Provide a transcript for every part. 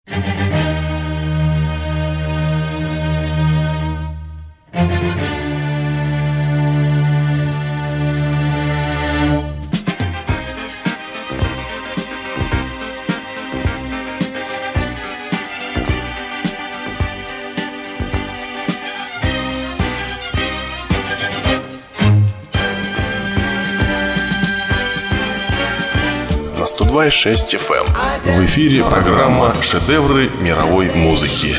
На 102,6 FM. В эфире программа «Шедевры мировой музыки».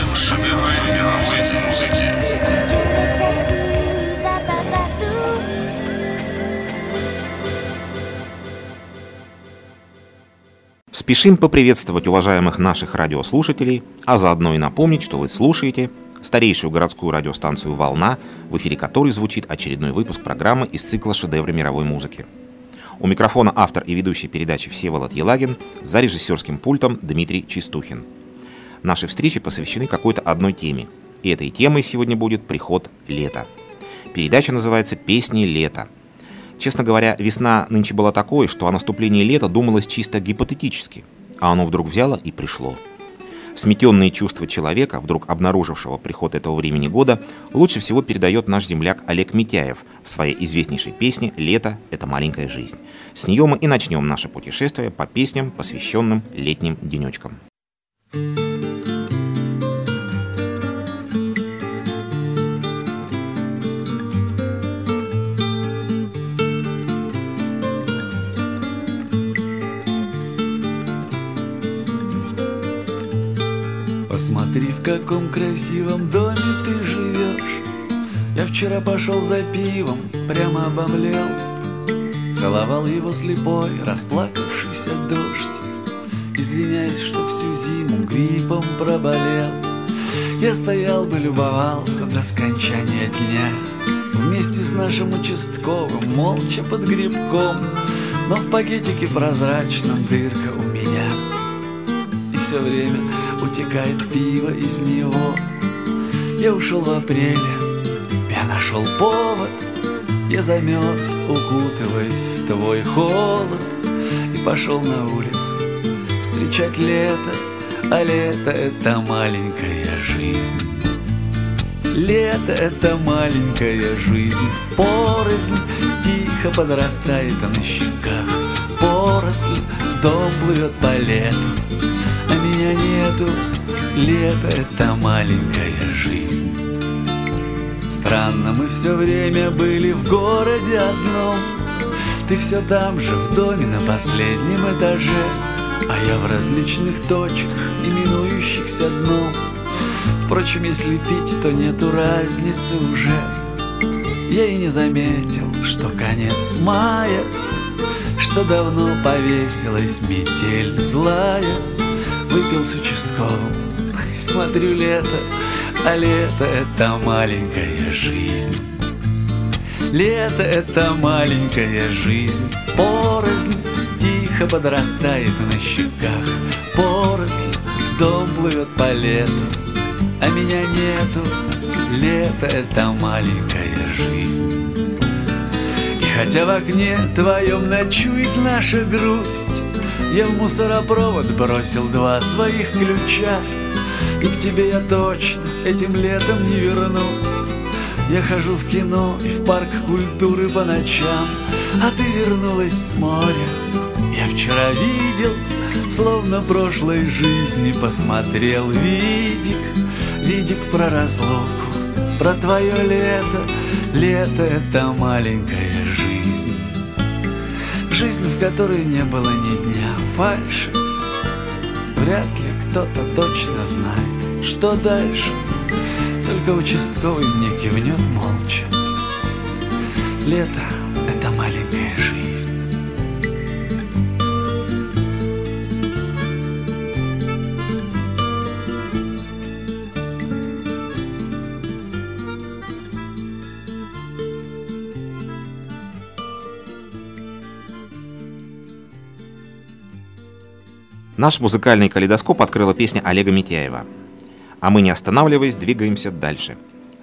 Спешим поприветствовать уважаемых наших радиослушателей, а заодно и напомнить, что вы слушаете старейшую городскую радиостанцию «Волна», в эфире которой звучит очередной выпуск программы из цикла «Шедевры мировой музыки». У микрофона автор и ведущий передачи Всеволод Елагин, за режиссерским пультом Дмитрий Чистухин. Наши встречи посвящены какой-то одной теме, и этой темой сегодня будет приход лета. Передача называется «Песни лета». Честно говоря, весна нынче была такой, что о наступлении лета думалось чисто гипотетически, а оно вдруг взяло и пришло. Сметенные чувства человека, вдруг обнаружившего приход этого времени года, лучше всего передает наш земляк Олег Митяев в своей известнейшей песне «Лето – это маленькая жизнь». С нее мы и начнем наше путешествие по песням, посвященным летним денечкам. Посмотри, в каком красивом доме ты живешь. Я вчера пошел за пивом, прямо обомлел. Целовал его слепой, расплакавшийся дождь, извиняясь, что всю зиму гриппом проболел. Я стоял бы, любовался до скончания дня вместе с нашим участковым, молча под грибком. Но в пакетике прозрачном дырка у меня, и все время утекает пиво из него. Я ушел в апреле, я нашел повод, я замерз, укутываясь в твой холод, и пошел на улицу встречать лето. А лето — это маленькая жизнь. Лето — это маленькая жизнь. Поросль тихо подрастает на щеках. Поросль, дом плывет по лету, а меня нету. Лето — это маленькая жизнь. Странно, мы все время были в городе одном. Ты все там же, в доме на последнем этаже, а я в различных точках, именующихся дном. Впрочем, если пить, то нету разницы уже. Я и не заметил, что конец мая, что давно повесилась метель злая. Выпил с участковым, смотрю лето, а лето — это маленькая жизнь. Лето — это маленькая жизнь. Поросль тихо подрастает на щеках. Поросль, дом плывет по лету, а меня нету. Лето — это маленькая жизнь. И хотя в окне твоем ночует наша грусть, я в мусоропровод бросил 2 своих ключа, и к тебе я точно этим летом не вернусь. Я хожу в кино и в парк культуры по ночам, а ты вернулась с моря. Я вчера видел, словно прошлой жизни посмотрел видик. Видик про разлуку, про твое лето. Лето — это маленькая жизнь. Жизнь, в которой не было ни дня фальши. Вряд ли кто-то точно знает, что дальше. Только участковый мне кивнет молча. Лето — это маленькая жизнь. Наш музыкальный калейдоскоп открыла песня Олега Митяева. А мы, не останавливаясь, двигаемся дальше.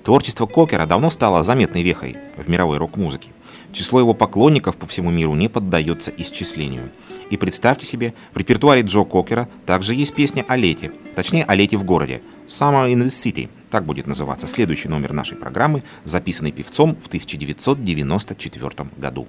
Творчество Кокера давно стало заметной вехой в мировой рок-музыке. Число его поклонников по всему миру не поддается исчислению. И представьте себе, в репертуаре Джо Кокера также есть песня о лете, точнее о лете в городе. «Summer in the City», так будет называться следующий номер нашей программы, записанный певцом в 1994 году.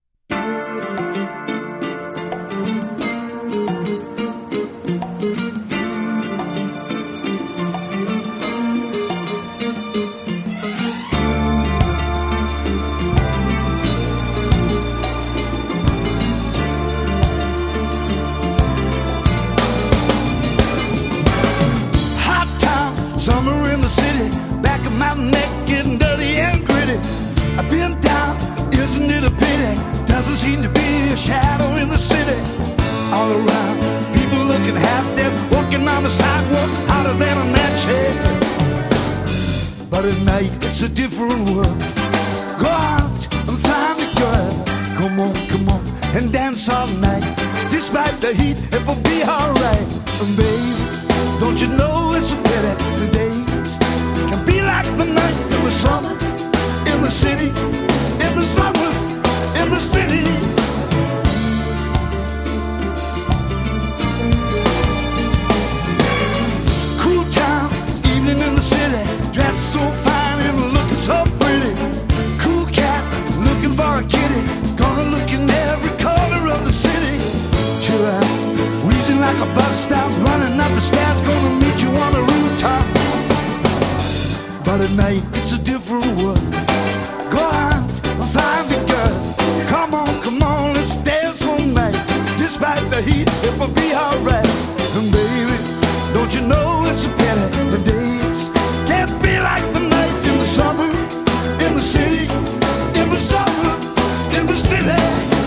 Summer in the city, back of my neck getting dirty and gritty. I've been down, isn't it a pity? Doesn't seem to be a shadow in the city. All around, people looking half dead, walking on the sidewalk, hotter than a match head. But at night, it's a different world. Go out and find a girl. Come on, and dance all night. Despite the heat, it will be alright. And baby, don't you know it's a pity the days can be like the night in the summer, in the city, in the summer, in the city. Cool town, evening in the city, dressed so fine and looking so pretty. Cool cat, looking for a kitty, gonna look in every corner of the city. Chill out, wheezing like a bus stop, running up the stairs, gonna meet you on the rooftop. But at night, it's a different world. Go out and find the girl. Come on, let's dance all night. Despite the heat, it will be alright. And baby, don't you know it's a pity the days can't be like the night in the summer, in the city, in the summer, in the city.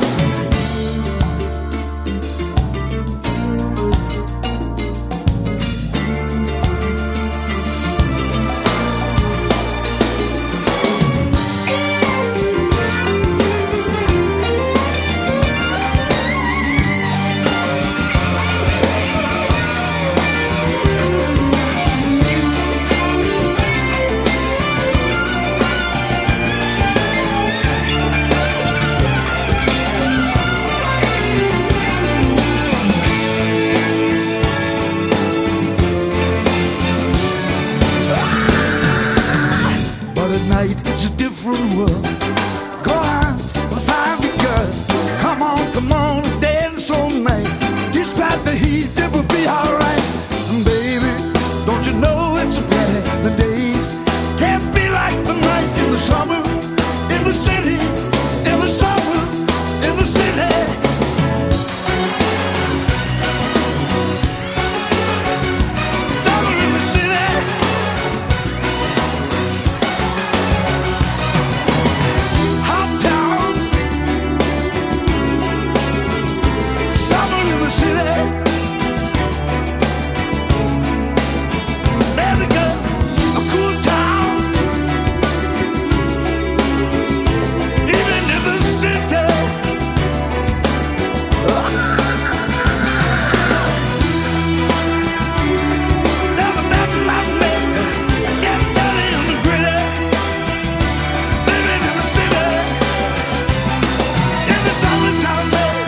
It's a different world. Go out and find the girl. Come on, dance all night. Despite the heat, it will be alright. And baby, don't you know it's a pity the days can't be like the night in the summer, in the city, in the summer, in the city. Summer in the city. Hot town. Summer in the city. There we go. A cool town. Even in the city. Never met my man. Getting dirty and gritty. Living in the city. In the summertime,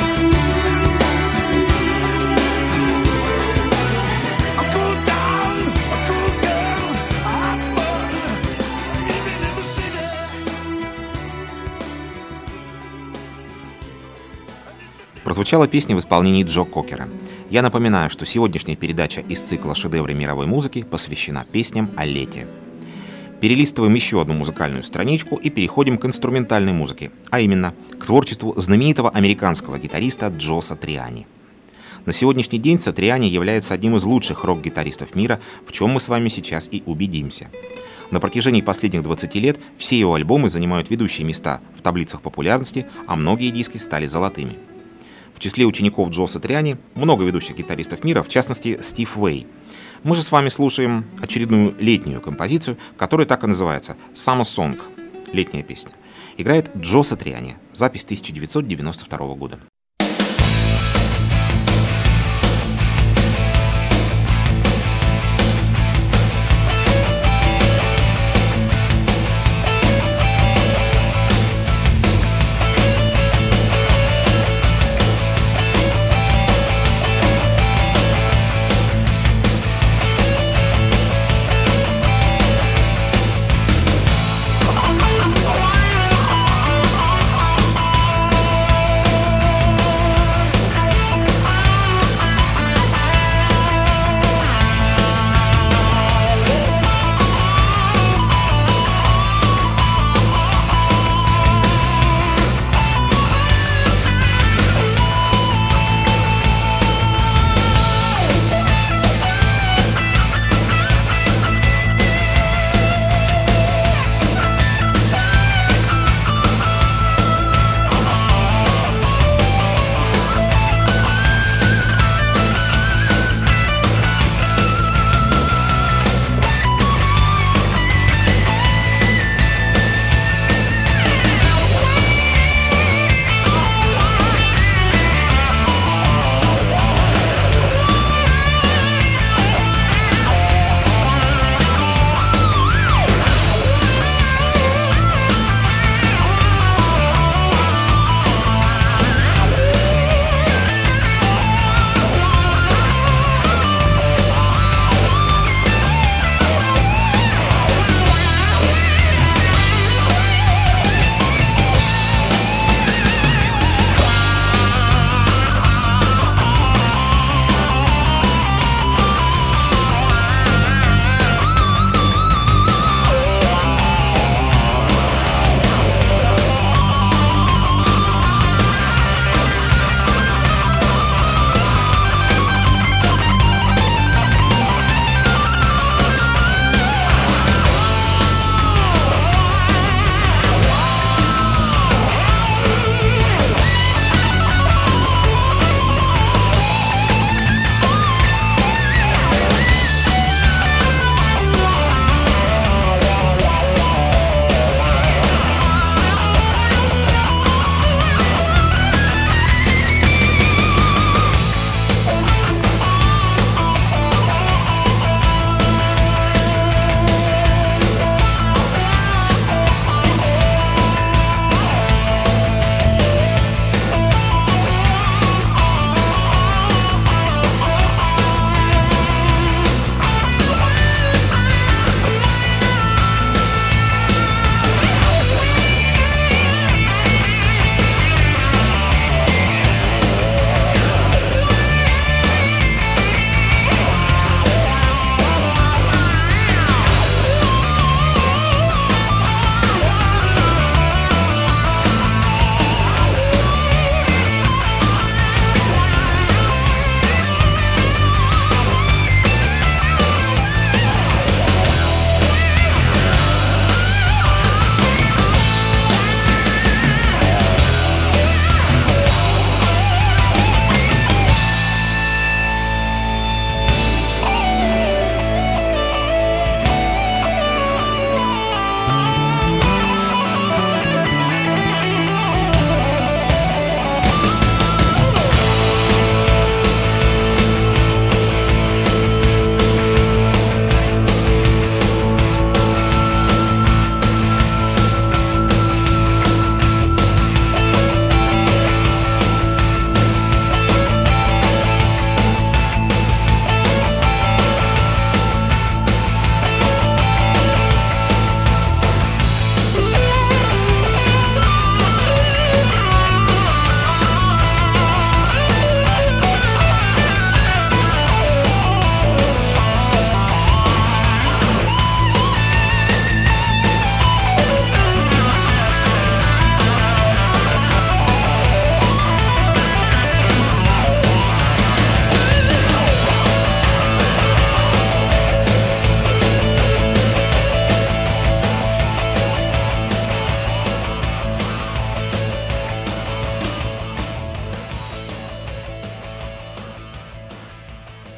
a cool town, a cool girl, a hot bud. Living in the city. Прозвучала песня в исполнении Джо Кокера. Я напоминаю, что сегодняшняя передача из цикла «Шедевры мировой музыки» посвящена песням о лете. Перелистываем еще одну музыкальную страничку и переходим к инструментальной музыке, а именно к творчеству знаменитого американского гитариста Джо Сатриани. На сегодняшний день Сатриани является одним из лучших рок-гитаристов мира, в чем мы с вами сейчас и убедимся. На протяжении последних 20 лет все его альбомы занимают ведущие места в таблицах популярности, а многие диски стали золотыми. В числе учеников Джо Сатриани много ведущих гитаристов мира, в частности Стив Вэй. Мы же с вами слушаем очередную летнюю композицию, которая так и называется «Summer Song» — летняя песня. Играет Джо Сатриани, запись 1992 года.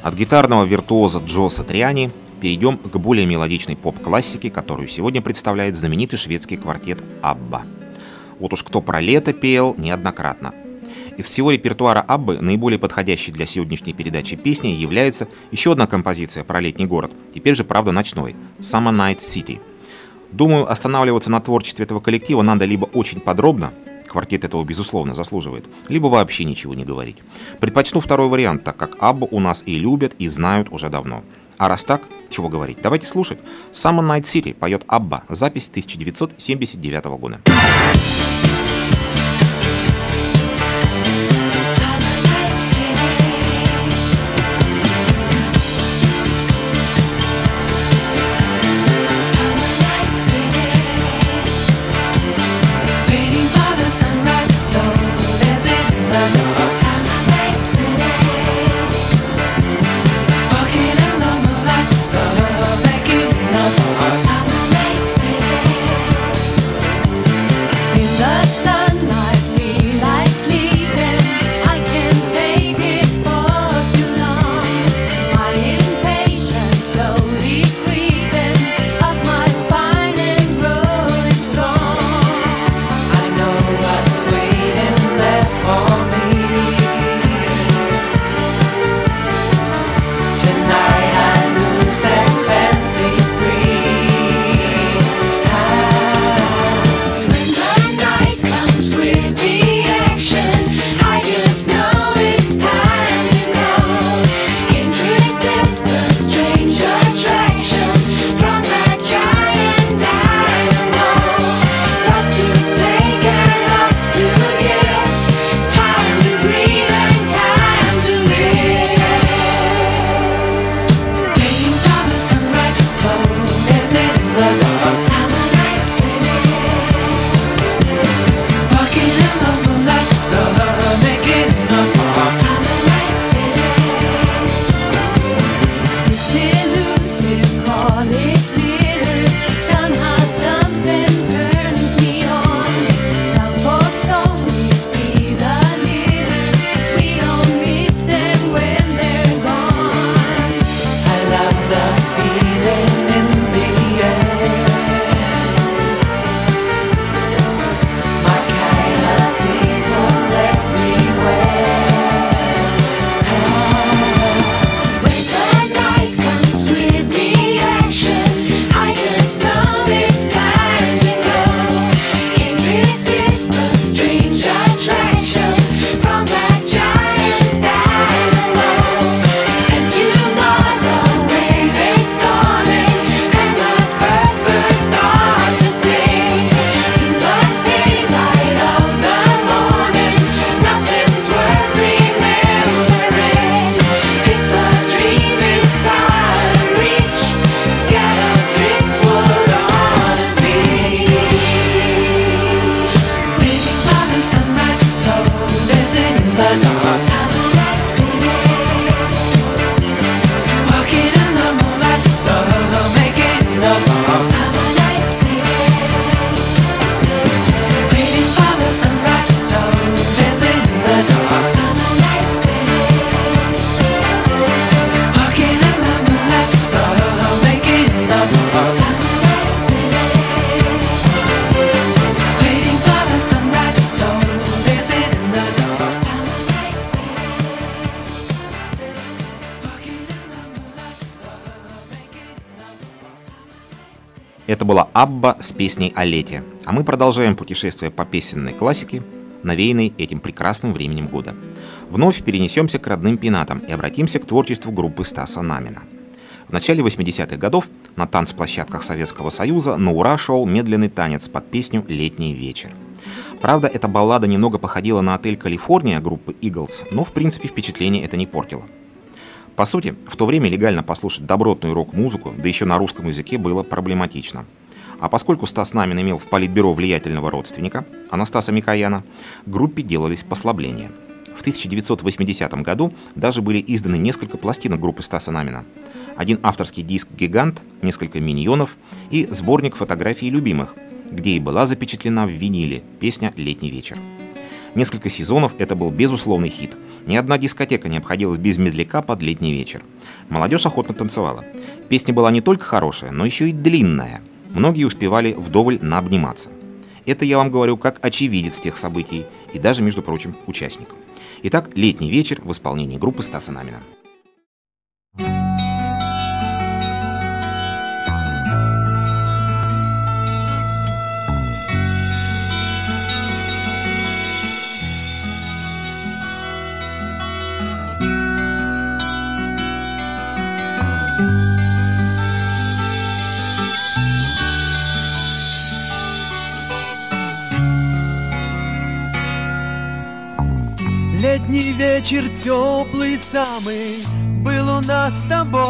От гитарного виртуоза Джо Сатриани перейдем к более мелодичной поп-классике, которую сегодня представляет знаменитый шведский квартет Абба. Вот уж кто про лето пел неоднократно. Из всего репертуара Аббы наиболее подходящей для сегодняшней передачи песней является еще одна композиция про летний город, теперь же, правда, ночной – Summer Night City. Думаю, останавливаться на творчестве этого коллектива надо либо очень подробно, квартет этого, безусловно, заслуживает, либо вообще ничего не говорить. Предпочту второй вариант, так как Аббу у нас и любят, и знают уже давно. А раз так, чего говорить, давайте слушать. Summer Night City поет Абба, запись 1979 года. Это была Абба с песней о лете. А мы продолжаем путешествие по песенной классике, навеянной этим прекрасным временем года. Вновь перенесемся к родным пенатам и обратимся к творчеству группы Стаса Намина. В начале 80-х годов на танцплощадках Советского Союза на ура шел медленный танец под песню «Летний вечер». Правда, эта баллада немного походила на «Отель Калифорния» группы Eagles, но в принципе впечатление это не портило. По сути, в то время легально послушать добротную рок-музыку, да еще на русском языке, было проблематично. А поскольку Стас Намин имел в политбюро влиятельного родственника, Анастаса Микояна, группе делались послабления. В 1980 году даже были изданы несколько пластинок группы Стаса Намина. Один авторский диск «Гигант», несколько миньонов и сборник фотографий любимых, где и была запечатлена в виниле песня «Летний вечер». Несколько сезонов это был безусловный хит. Ни одна дискотека не обходилась без медляка под летний вечер. Молодежь охотно танцевала. Песня была не только хорошая, но еще и длинная. Многие успевали вдоволь наобниматься. Это я вам говорю как очевидец тех событий и даже, между прочим, участник. Итак, «Летний вечер» в исполнении группы Стаса Намина. Летний вечер теплый самый был у нас с тобой.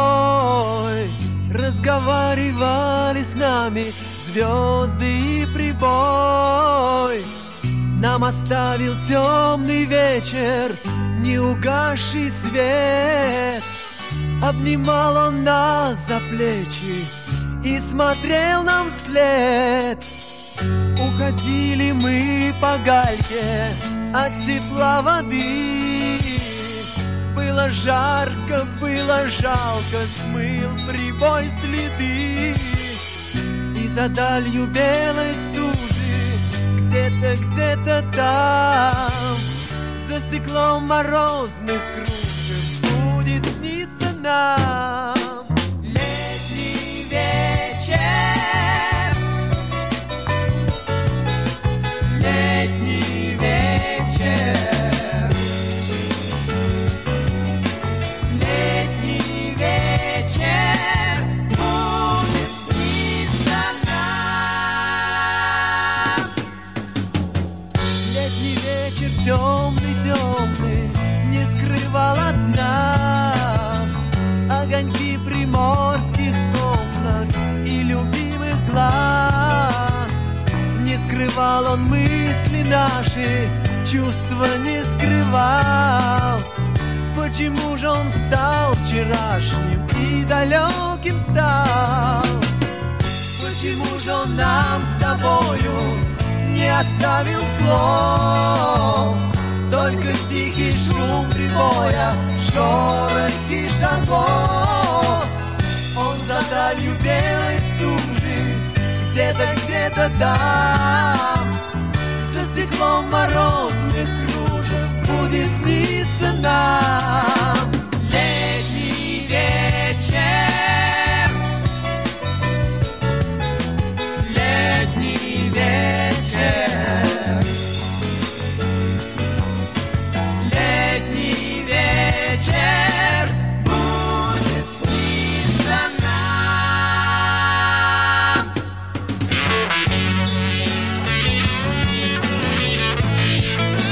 Разговаривали с нами звезды и прибой. Нам оставил темный вечер неугасший свет. Обнимал он нас за плечи и смотрел нам вслед. Уходили мы по гальке от тепла воды. Было жарко, было жалко, смыл прибой следы. И за далью белой стужи, где-то там, за стеклом морозных кружев будет сниться нам летний вечер. Летний вечер, летний вечер будет сниться нам. Летний вечер темный, не скрывал от нас огоньки приморских комнат и любимых глаз. Не скрывал он мысли наши, чувства не скрывал. Почему же он стал вчерашним и далеким стал? Почему же он нам с тобою не оставил слов? Только тихий шум прибоя, шорохи шагов. Он за далью белой стужи, где-то там, за стеклом морозных кружев будет сниться нам летний вечер. Летний вечер. Летний вечер будет сниться нам.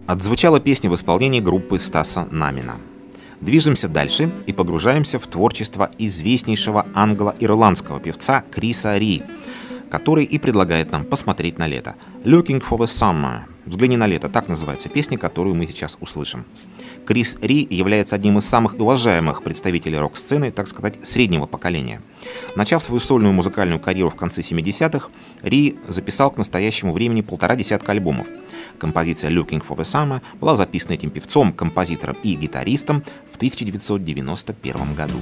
Отзвучала песня в исполнении группы Стаса Намина. Движемся дальше и погружаемся в творчество известнейшего англо-ирландского певца Криса Ри, который и предлагает нам посмотреть на лето. «Looking for the Summer» — «Взгляни на лето» — так называется песня, которую мы сейчас услышим. Крис Ри является одним из самых уважаемых представителей рок-сцены, так сказать, среднего поколения. Начав свою сольную музыкальную карьеру в конце 70-х, Ри записал к настоящему времени 1,5 десятка альбомов. Композиция «Looking for the Summer» была записана этим певцом, композитором и гитаристом в 1991 году.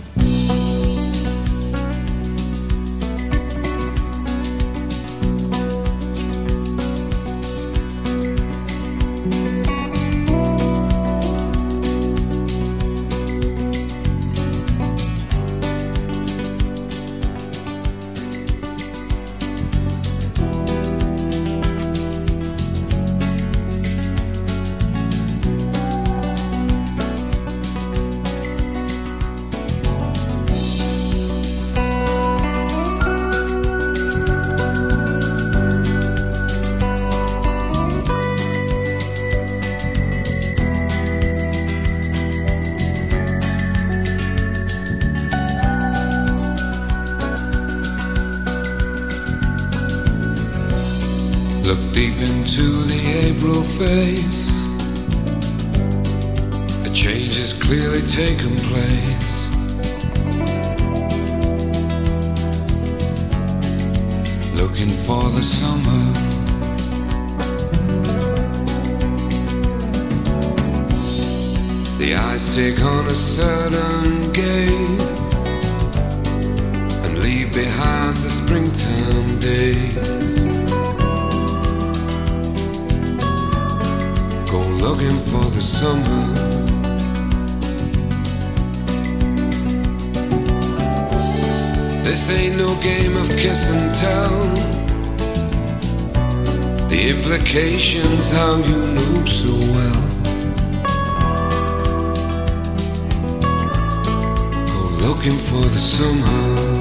Look deep into the April face. A change has clearly taken place. Looking for the summer. The eyes take on a certain gaze and leave behind the springtime days. Looking for the summer. This ain't no game of kiss and tell. The implications how you knew so well. Go looking for the summer.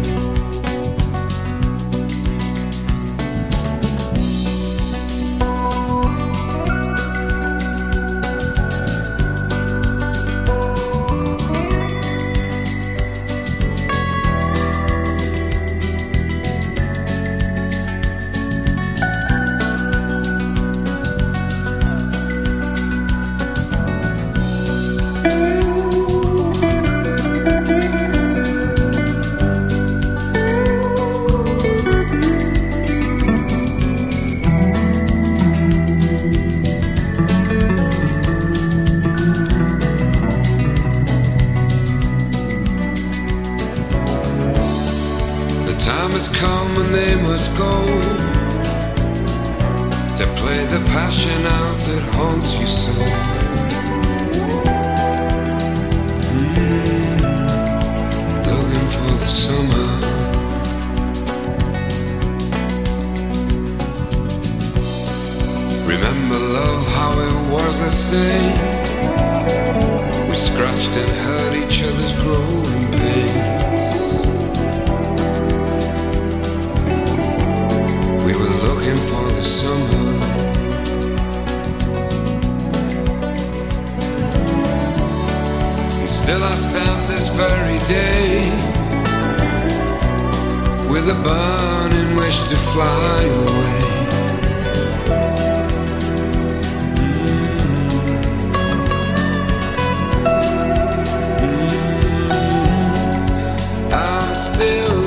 Remember love, how it was the same. We scratched and hurt each other's growing pains. We were looking for the summer. And still I stand this very day with a burning wish to fly away. Still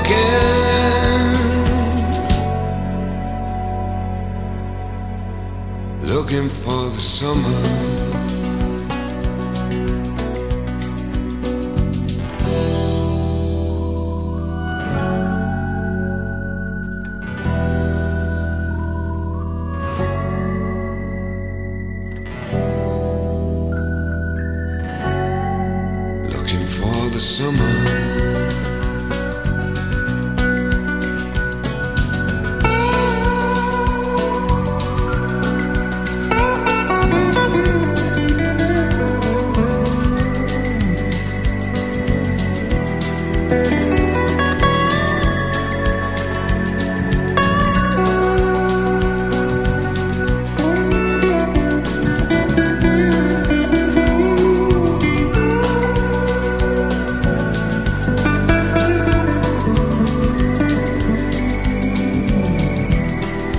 looking for the summer. Looking for the summer.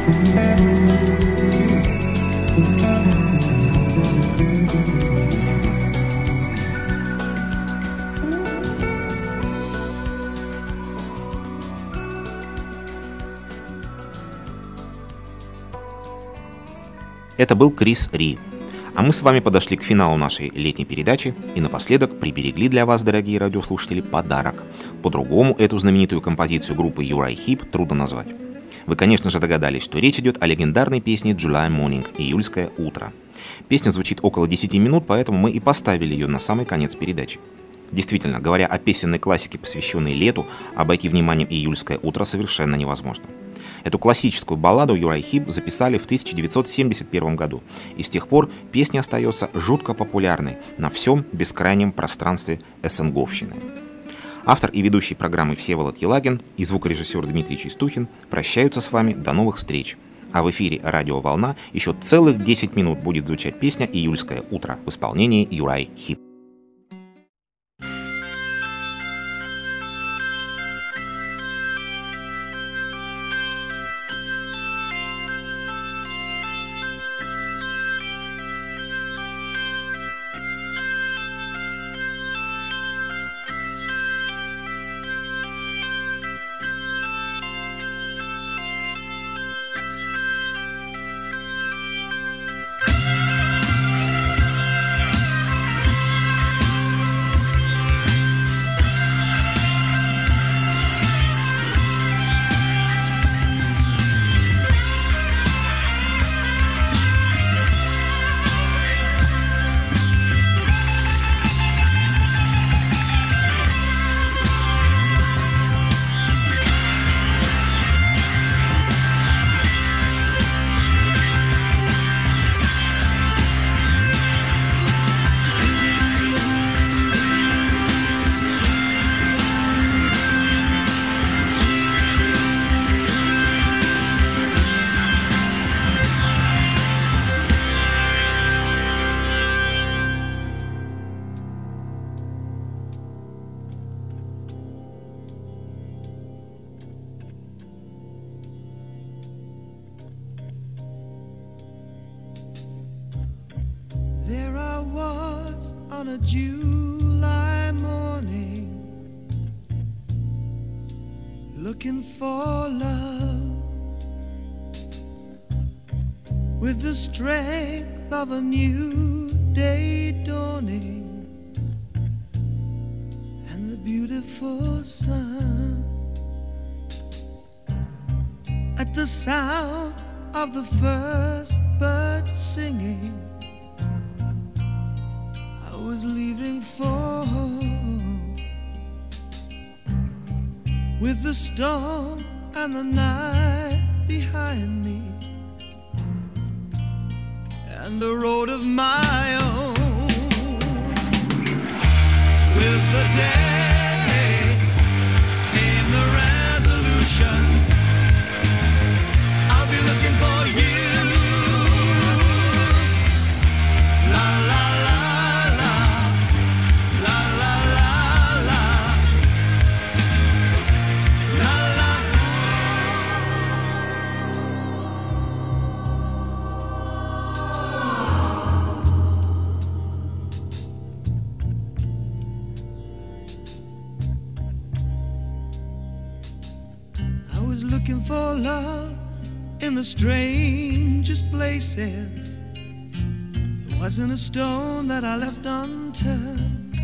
Это был Крис Ри. А мы с вами подошли к финалу нашей летней передачи и напоследок приберегли для вас, дорогие радиослушатели, подарок. По-другому эту знаменитую композицию группы Uriah Heep трудно назвать. Вы, конечно же, догадались, что речь идет о легендарной песне «July Morning» – «Июльское утро». Песня звучит около 10 минут, поэтому мы и поставили ее на самый конец передачи. Действительно, говоря о песенной классике, посвященной лету, обойти вниманием «Июльское утро» совершенно невозможно. Эту классическую балладу Uriah Heep записали в 1971 году, и с тех пор песня остается жутко популярной на всем бескрайнем пространстве СНГовщины. Автор и ведущий программы Всеволод Елагин и звукорежиссер Дмитрий Чистухин прощаются с вами до новых встреч. А в эфире «Радио Волна» еще целых 10 минут будет звучать песня «Июльское утро» в исполнении Uriah Heep. On a July morning, looking for love with the strength of a new day dawning and the beautiful sun. At the sound of the first bird singing, I was leaving for home, with the storm and the night behind me, and a road of my own. With the day came the resolution, I'll be looking for you. La la la la, la la la la, la la. I was looking for love in the strangest places. There wasn't a stone that I left unturned.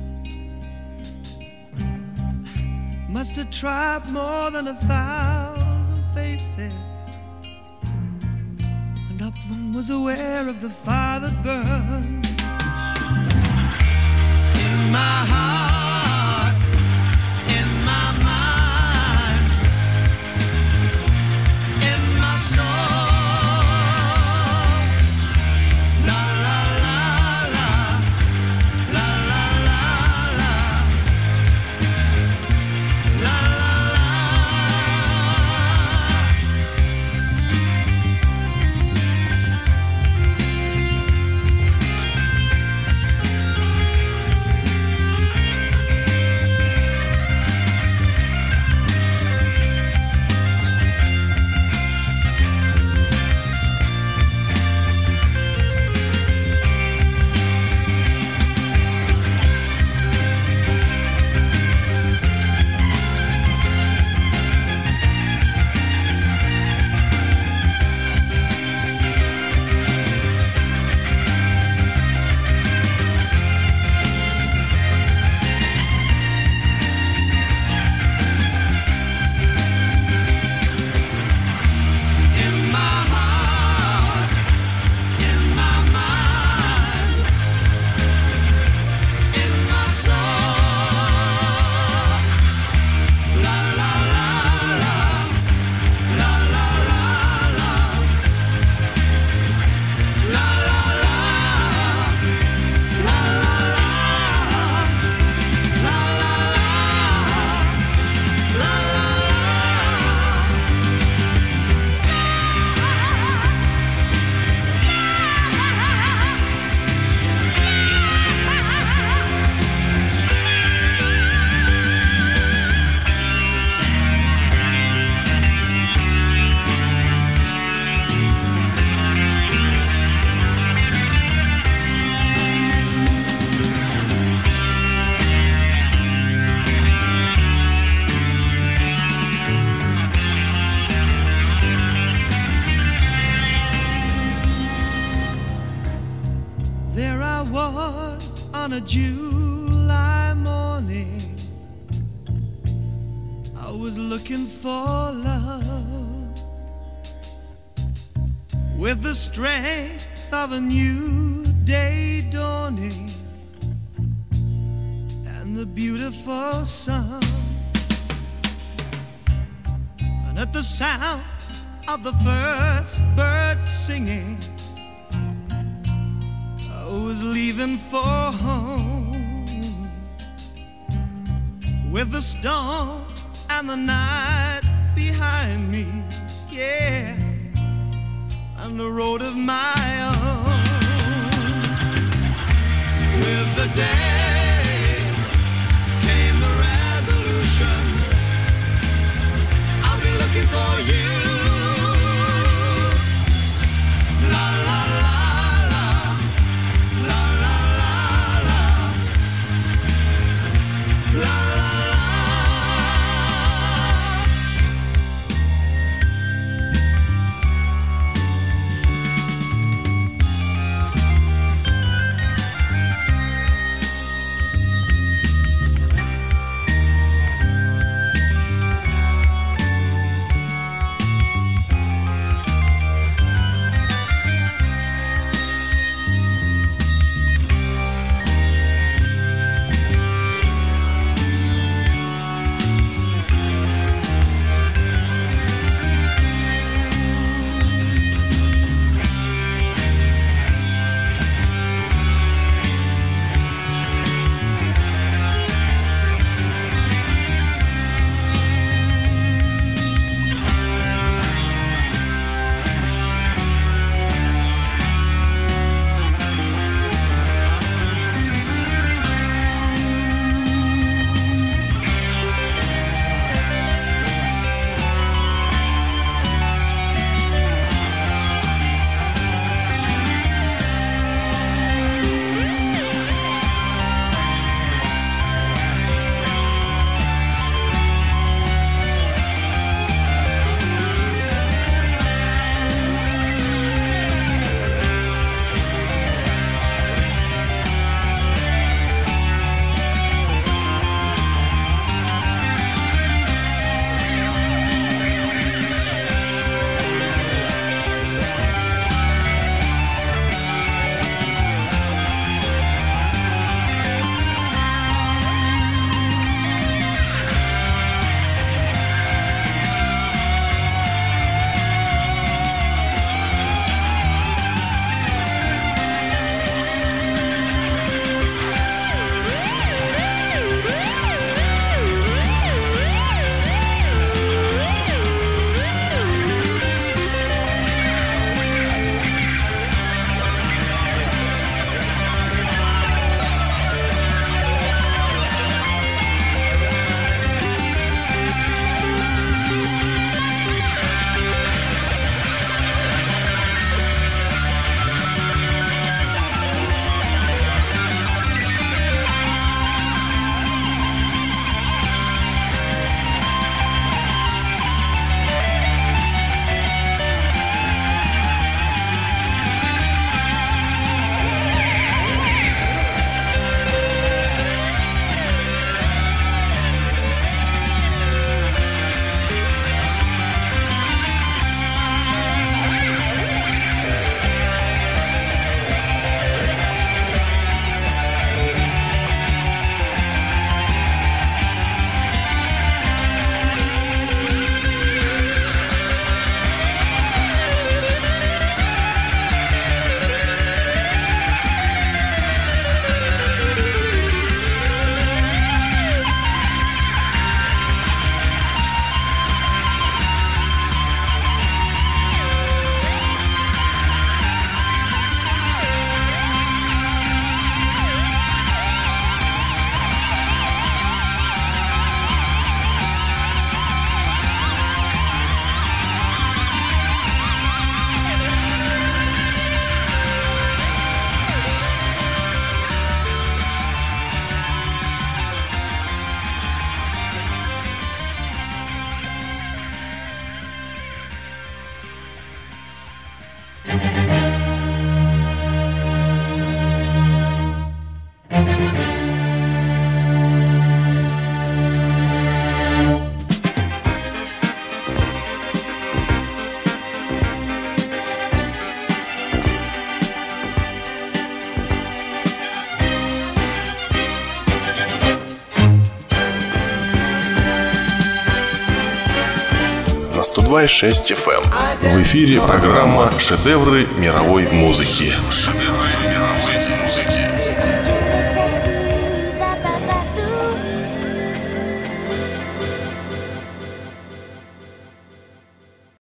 Must have tried more than 1,000 faces, and not one was aware of the fire that burned in my heart, in my mind, in my soul. La la la la, la la la la, la la la. was on a July morning. I was looking for love with the strength of a new day dawning and the beautiful sun. And at the sound of the first bird singing, I was leaving for home with the storm and the night behind me, yeah, and the road of my own. With the day came the resolution, I'll be looking for you. La la la la, la la la la, la la. на 102,6 FM. В эфире программа «Шедевры мировой музыки».